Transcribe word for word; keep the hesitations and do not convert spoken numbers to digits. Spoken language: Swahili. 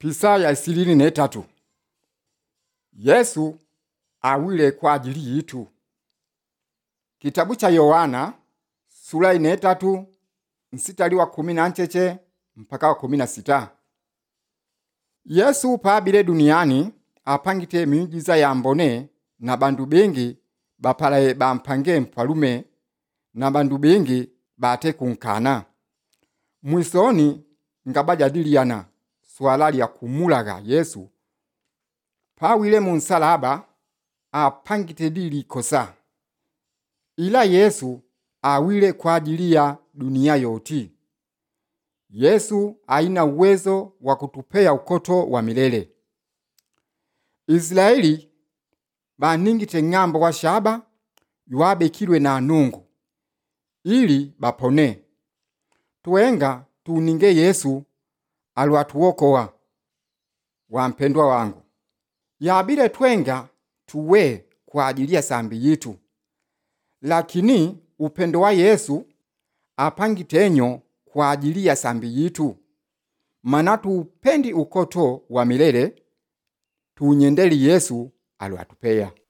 Pisa ya ishirini na tatu. Yesu awile kwa ajili yitu. Kitabu cha Yohana sura ya tatu mstari wa kumi na ncheche mpaka wa kumi na sita. Yesu pabile duniani apangite miujiza ya mbone na bandu bengi bapalaye bampange mpalume na bandu bengi bate kunkana. Mwisoni ngabajadiliana swala lya kumulaga Yesu pawile mu nsalaba apangite dili kosa. Ila Yesu awile kwa ajili ya dunia yoti. Yesu aina uwezo wa kutupea ukoto wa milele. Israeli baningite ng'ambo wa shaba yuabekilwe na nungu ili bapone. Tuenga tuninge Yesu alwatuokoa. Wampendwa wangu, yabile twenga tuwe kwa ajili ya sambi yitu. Lakini upendo wa Yesu apangitenyo kwa ajili ya sambi yitu. Manatu upendi ukoto wa milele tunyendeli Yesu alwatupea.